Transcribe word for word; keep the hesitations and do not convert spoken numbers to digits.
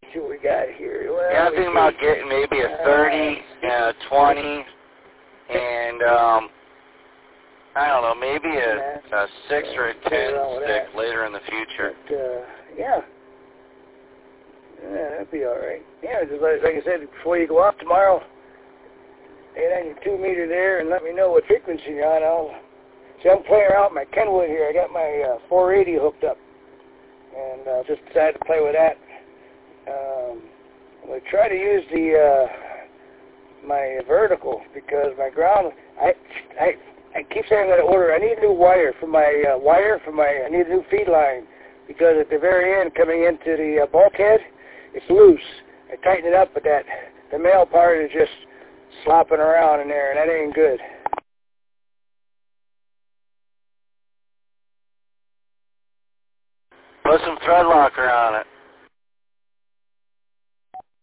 see what we got here. Well, yeah, I'm thinking about getting maybe a thirty uh, and a twenty, and um, I don't know, maybe a, a six or a ten stick later in the future. But, uh, yeah. Yeah, that'd be all right. Yeah, just like, like I said, before you go off tomorrow, get on your two meter there and let me know what frequency you're on. I'll see. I'm playing around with my Kenwood here. I got my uh, four eighty hooked up, and uh, just decided to play with that. Um, I try to use the uh, my vertical because my ground. I I I keep saying I'm going to order. I need a new wire for my uh, wire for my. I need a new feed line because at the very end, coming into the uh, bulkhead, it's loose. I tighten it up, but that the male part is just slopping around in there, and that ain't good. Put some thread locker on it.